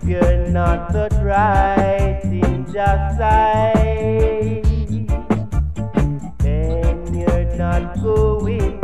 you're not but right in just sight, and you're not going